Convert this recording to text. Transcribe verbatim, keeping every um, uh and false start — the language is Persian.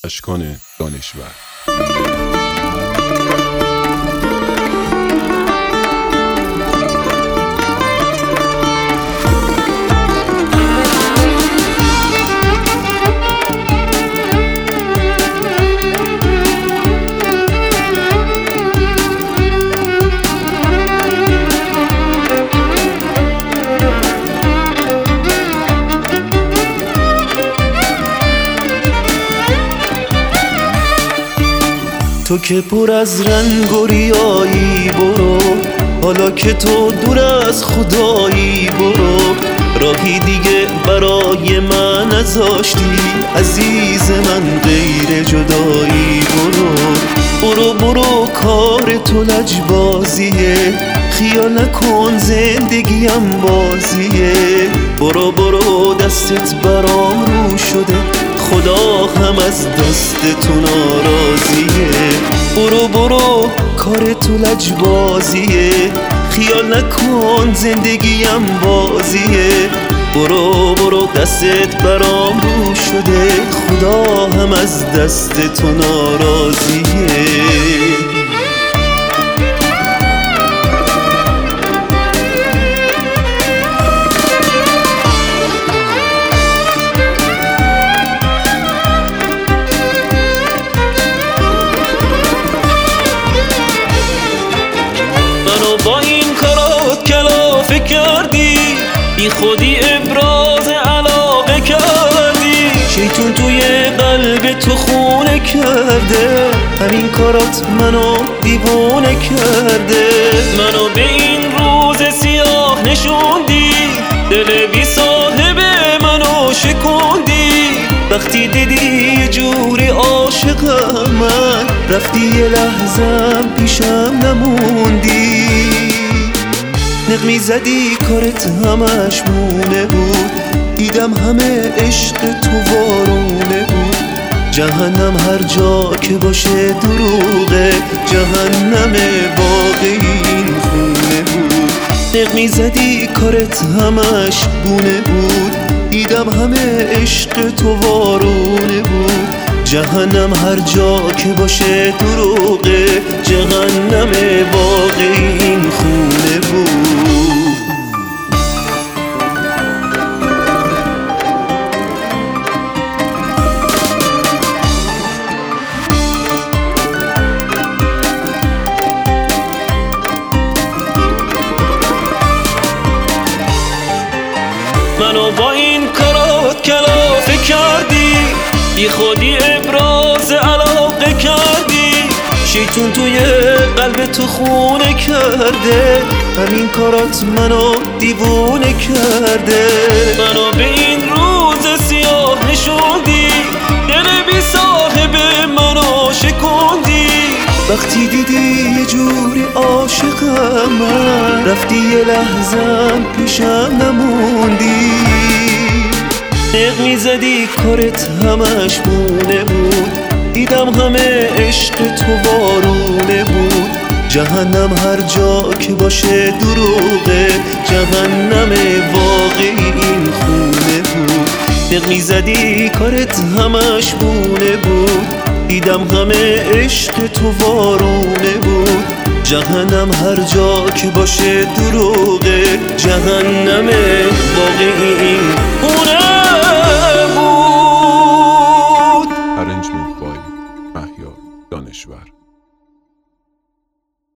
اشکان دانشور. تو که پر از رنگ و ریایی برو، حالا که تو دور از خدایی برو، راهی دیگه برای من نذاشتی عزیز من غیر جدایی برو. برو برو کار تو لجبازیه، خیال نکن زندگیم بازیه. برو برو دستت برام رو شده، خدا هم از دست تو ناراضیه. برو برو کار تو لجبازیه، خیال نکن زندگیم بازیه. برو برو دستت برام رو شده، خدا هم از دست تو ناراضیه. با این کارات کلافه کردی، بی خودی ابراز علاقه کردی. شیطون توی قلب تو خونه کرده، همین کارات منو دیوونه کرده. منو به این روز سیاه نشوندی، دل بی صاحب منو شکوندی. وقتی دیدی یه جوری عاشقم من، رفتی یه لحظم پیشم نموندی. نغمی زدی کارت همش مونه بود، دیدم همه عشق تو وارونه بود. جهنم هر جا که باشه دروغه، جهنم واقعی این خونه بود. نغمی زدی کارت همش بونه بود، دیدم همه عشق تو وارونه بود. جهنم هر جا که باشه دروغه، جهنم واقعی این خونه بود. منو با این کارات کلافه کردی، بی خودی ابراز علاقه کردی. شیطون توی قلب تو خونه کرده، همین کارات منو دیوونه کرده. منو به این روز سیاه نشوندی، دل بی صاحب منو شکوندی. وقتی دیدی یه جوری عاشقم من، رفتی یه لحظم پیشم نموندی. نغمی زدی کارت همش مونه بود، دیدم همه عشق تو وارونه بود. جهنم هر جا که باشه دروغه، جهنم واقعی این خونه بود. نغمی زدی کارت همش مونه بود، دیدم همه عشق تو وارونه بود. جهنم هر جا که باشه دروغه، جهنم واقعی این خونه بود. Arrangement by مهیار دانشور.